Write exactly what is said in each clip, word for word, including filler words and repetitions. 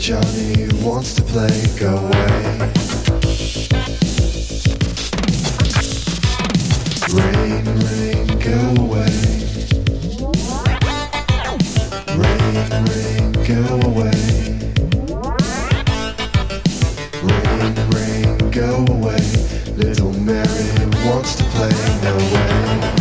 Johnny wants to play, go away. Rain, rain, go away. Rain, rain, go away. Rain, rain, go away. Little Mary wants to play, no way.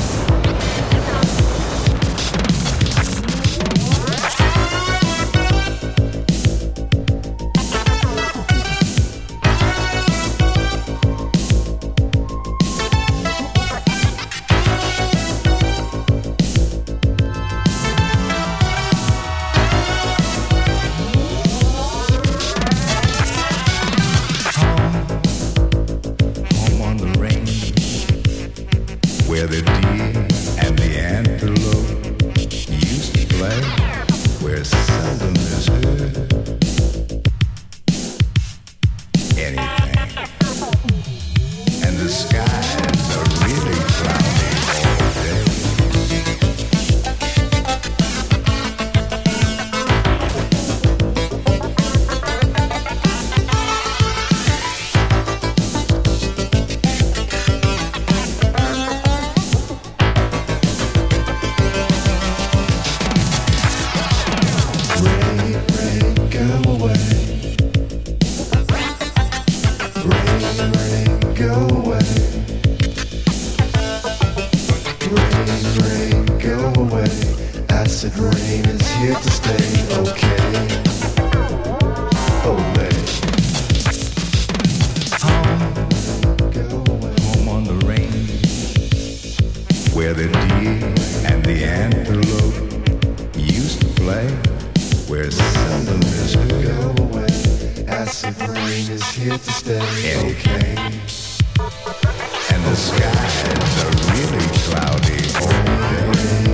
And the skies are really cloudy.